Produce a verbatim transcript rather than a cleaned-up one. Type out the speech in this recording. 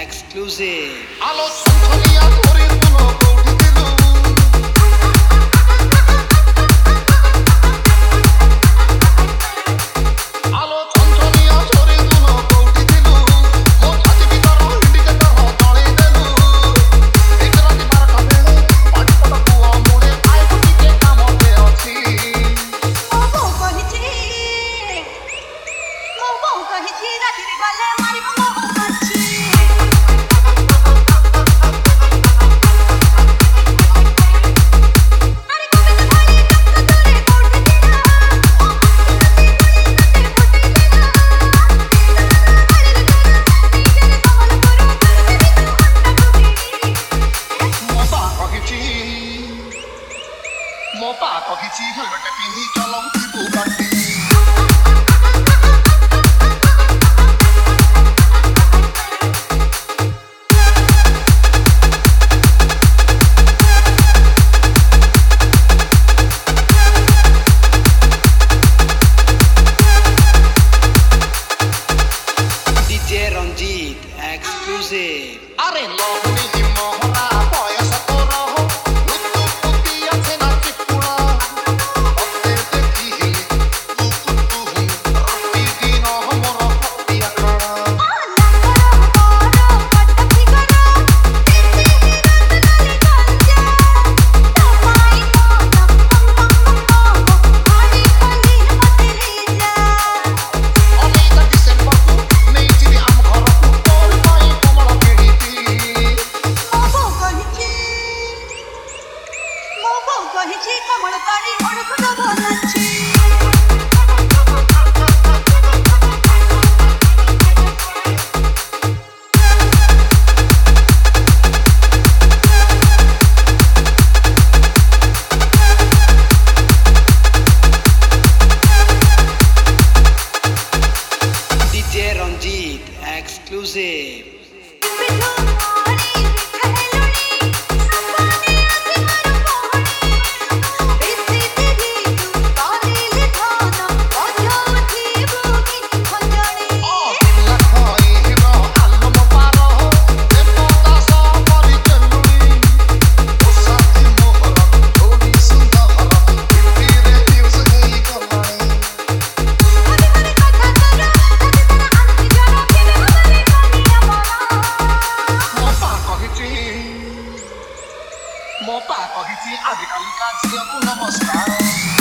exclusive. আলো ছলছলিয়া তোরে কোনো কৌটি দিলু আলো ছলছলিয়া তোরে কোনো কৌটি দিলু ମୋ ଛାତି ଭିତର ଇଣ୍ଡିକେଟର ଜଳେଇ ଦେଲୁ ଏକ ରାତି ବାରଟା ବେଳେ ପାଣିପଟ କୂଅ ମୂଳେ ଆଇବୁ ଟିକେ କାମଟେ ଅଛି ମୋ ବୋଉ କହିଛି ମୋ ବୋଉ କହିଛି ରାତିରେ ଗଲେ ମାରିବ ମୋ ମାଛି ମୋ ପା କହିଛି ହେଲମେଟ ପିନ୍ଧି ଚଲଉଥିବୁ ଗାଡ଼ି D J Ranjit exclusive. আরে লগ্নি মোহরা বয়স তোর লুতু পুতি আছে না চিকুড়া অতে দেখিলি লুতু তুহু রাতি দিন মোর হতিয়া কড়া ଅନେଇତା ଡିସେମ୍ବରକୁ ନେଇଯିବି ଆମ ଘରକୁ ତୋର ପାଇଁ କମଳ କିଣିବି ମୋ ବୋଉ କହିଛି କମଳ ପାଣି ଅଡ଼କୁ ଦବ ନାଚି D J Ranjit exclusive. ପିଠୁ ମାରି ପିଠାଲୁଣି ସପନେ ଆସି ମାରୁ ପହଣି ବେଶୀ ଦେରି ତୁ କରିଲେ ଧନ ଅଧ ଉଠିବୁ କି ଖଞ୍ଜଣି ପିଲା ଖଇର ଆଲମ ପାର ଦେବଦାସ କରି ଚଲୁଣି ଓ ସାଥି ମୋହର ଧୋଡ଼ି ସୁନ୍ଦର ପିଠିରେ ଫ୍ୟୁଜ୍ ହେଇଗଲାଣି ମନେ ମନେ କଥା କର ତତେ ତାର ଆଖି ଜର କେବେ ହବନି କନିଆ ମନ ମୋ ପା କହିଛି ମୋ ପା କହିଛି ଆଜିକାଲିକା ଝିଅକୁ ନମସ୍କାର